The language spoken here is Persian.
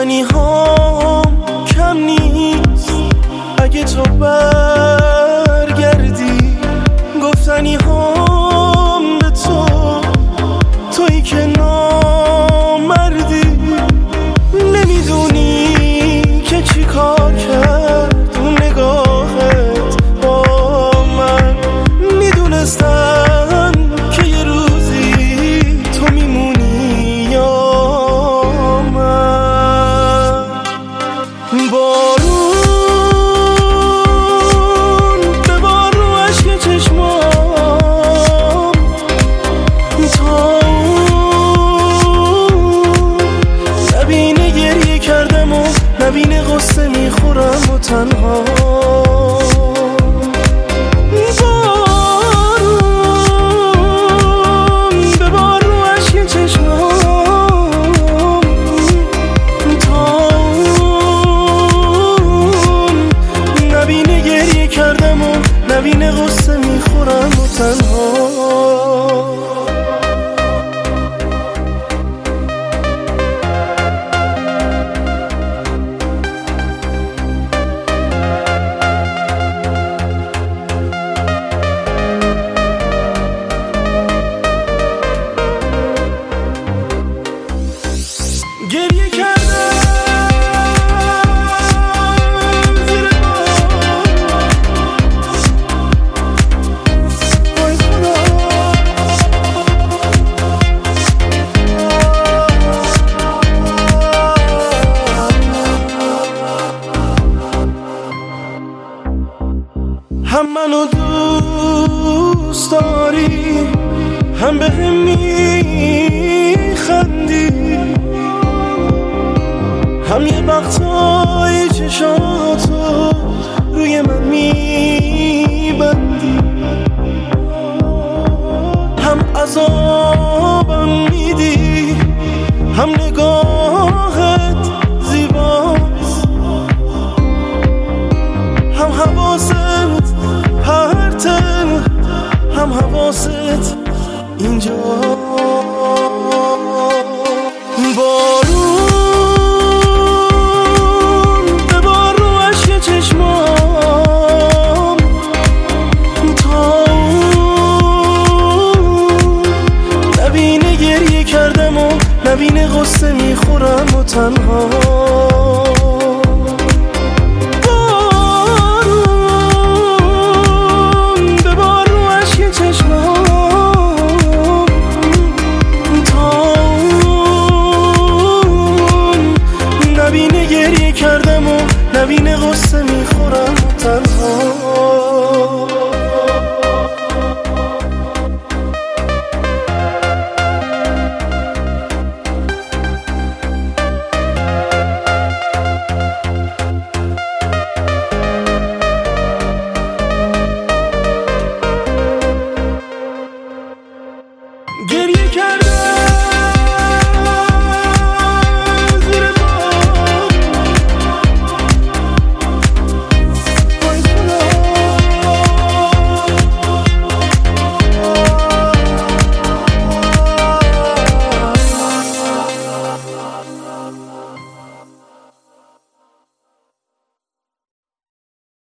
گفتنی هام کم نیست اگه تو برگردی، گفتنی هام به تو، تویی که نامردی. نمیدونی که چی کار کرد اون نگاهت با من. میدونستم که یه روزی تو میمونی یا من. بارون ببار رو عشق چشمام، تا نبینه گریه کردم و نبینه غصه میخورم و تنها. بارون ببار رو عشق چشمام، تا نبینه گریه کردم و نبینه غصه میخورم و تنها. گریه کردم زیر وای خدا. هم منو دوست داری، هم بهم میخندی، هم یه وقتایی چشاتو روی من میبندی، هم عذابم میدی، هم نگاهت زیباست، هم حواست پرته، هم حواست اینجا. بارون ببار رو عشق چشمام، تا نبینه گریه کردم و نبینه غصه میخورم و تنها. بارون ببار رو عشق چشمام، تا نبینه گریه کردم و نبینه غصه میخورم و تنها. گریه کردم